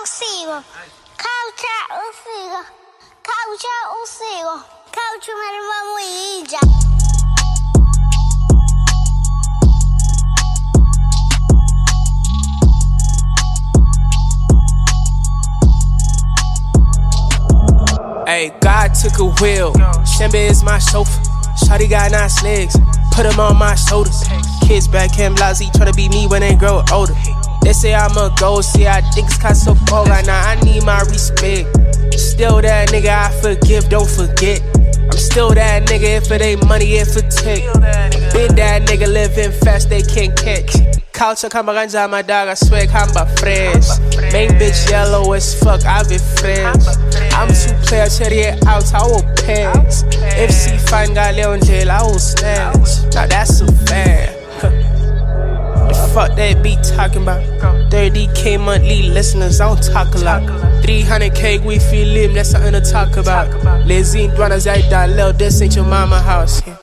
usigo. Kaucha usigo. Kaucha usigo. Kaucha marimamuija. Hey, God took a wheel. Shembe is my chauffeur. Shawty got nice legs. Put him on my shoulders. Kids back him lousy, tryna be me when they grow older. They say I'm a ghost, yeah, I think it's kinda so cold right now. I need my respect. Still that nigga, I forgive, don't forget. I'm still that nigga, if it ain't money, if it tick. Been that nigga living fast, they can't catch. Culture kama ganja, my dog, I swear, kamba fresh. Main bitch yellow as fuck, I've been fresh. I'm too player, cherry out, I will pass. FC fine guy, Leon jail, I will snatch. Now that's a fair. The fuck that beat talking about? 30K monthly listeners, I don't talk a lot. 300K we feel him, that's something to talk about. Lazy, Dwana Zaida, Lil, this ain't your mama house.